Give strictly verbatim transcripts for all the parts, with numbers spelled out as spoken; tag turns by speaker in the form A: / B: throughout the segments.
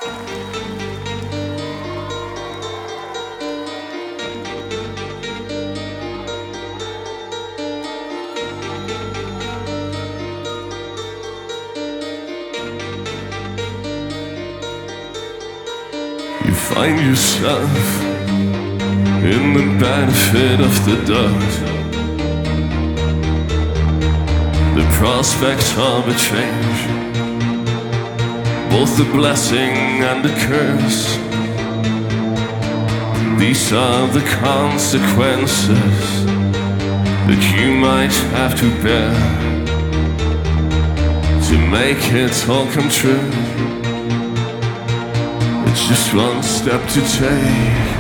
A: You find yourself in the benefit of the doubt. The prospect of a change, both the blessing and the curse. These are the consequences that you might have to bear to make it all come true. It's just one step to take.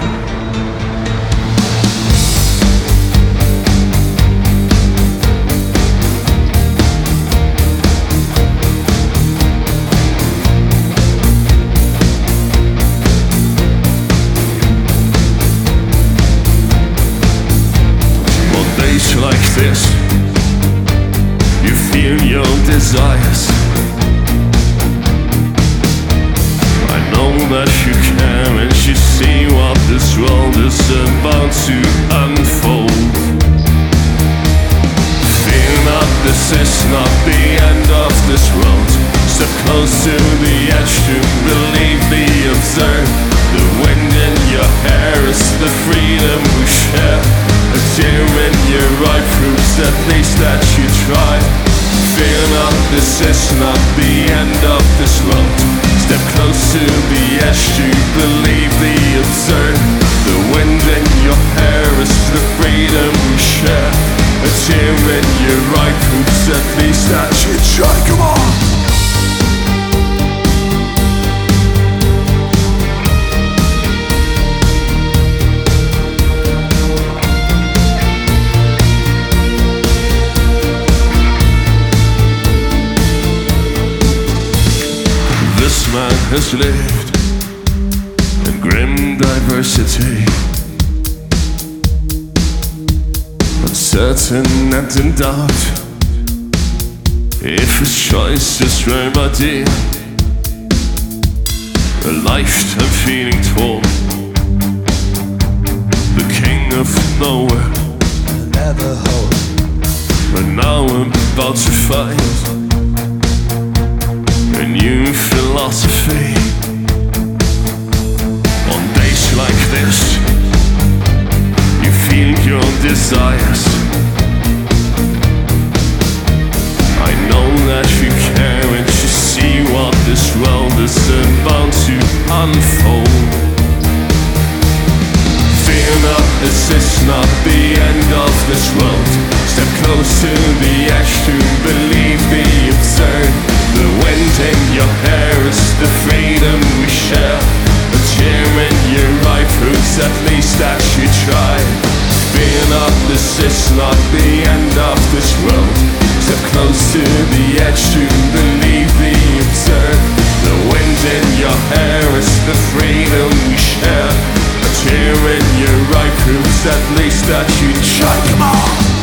A: On days like this, you feel your desires. That you care and you see what this world is about to unfold. Fear not, this is not the end of this world. Step close to the edge to believe the absurd. The wind in your hair is the freedom we share. A tear in your eye proves at least that you tried. Fear not, this is not the end of this world. Step close to the edge to believe the absurd. The wind in your hair is the freedom we share. A tear in your eye proves at least that you try. Come on! This man has lived in grim diversity, uncertain and in doubt. If his choice is remedy, a lifetime feeling torn, the king of nowhere, never home. But now I'm about to find a new philosophy. On days like this, you feel your desires. I know that you care and you see what this world is about to unfold. Fear not, this is not the end of this world. Step close to the edge to believe the absurd. The wind in your hair is the freedom we share. A tear in your eye proves at least that you tried. Fear not, this is not the end of this world. Step close to the edge to believe the absurd. The wind in your hair is the freedom we share. A tear in your eye proves at least that you tried. Come on!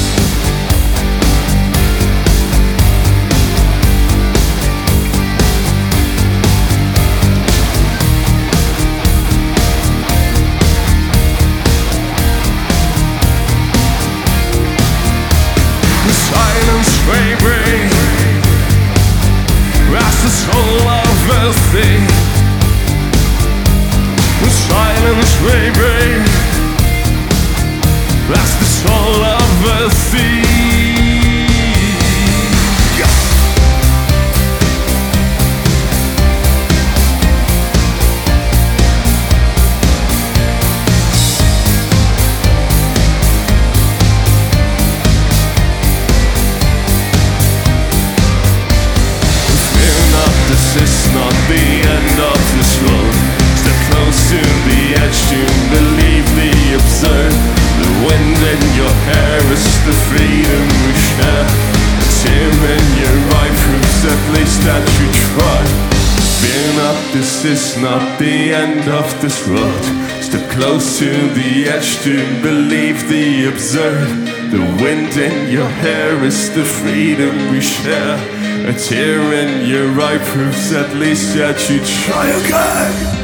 A: May bring as the soul of a thing. The silence may bring as the soul of a thing. This is not the end of this road. Step close to the edge to believe the absurd. The wind in your hair is the freedom we share. A tear in your eye proves at least that you tried. Fear not, this is not the end of this road. Step close to the edge to believe the absurd. The wind in your hair is the freedom we share. A tear in your eye proves at least that you try again.